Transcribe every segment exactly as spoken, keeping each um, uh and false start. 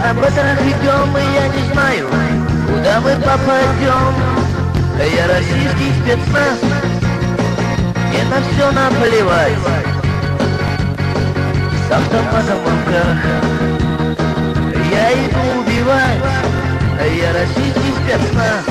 Об этом идем, и я не знаю, куда мы попадем. Я российский спецназ, мне на все наплевать. С автоматом в руках я иду убивать. Я российский спецназ.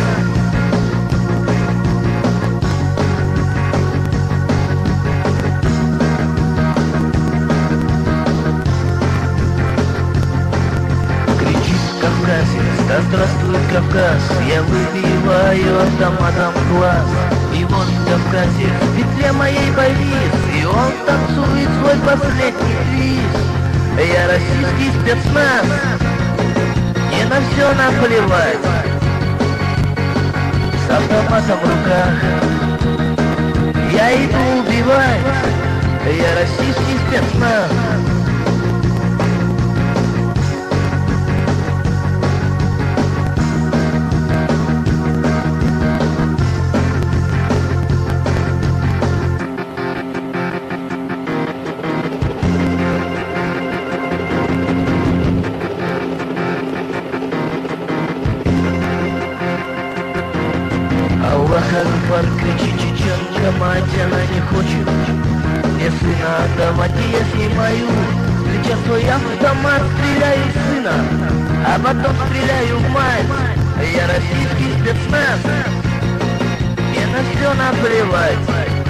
Да здравствует Кавказ, я выбиваю автоматом глаз. И вот в Кавказе в петле моей повис, и он танцует свой последний твист. Я российский спецназ, мне на все наплевать. С автоматом в руках я иду убивать. Я российский спецназ. Аллах-Акбар, кричи чеченка, мать, она не хочет мне сына отдавать, и я снимаю с плеча свой автомат, стреляю в сына, а потом стреляю в мать. Я российский спецназ, мне на все наплевать.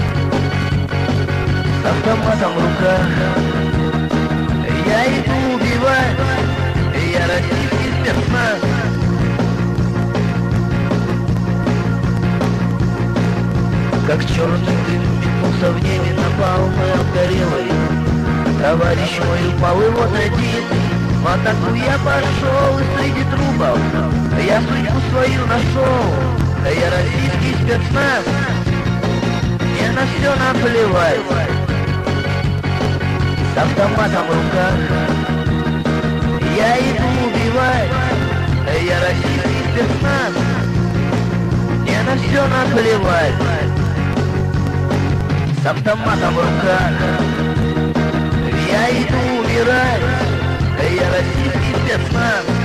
С автоматом в руках я иду убивать. Я российский спецназ. Как черный дым метнулся в небе, напал мы обгорелый. Товарищ мой упал, и вот один в атаку я пошел, и среди трупов я судьбу свою нашел. Я российский спецназ, мне на все наплевать. С автоматом в руках я иду убивать. Я российский спецназ, мне на все наплевать. С автоматом в руках я иду умирать. Я российский спецназ.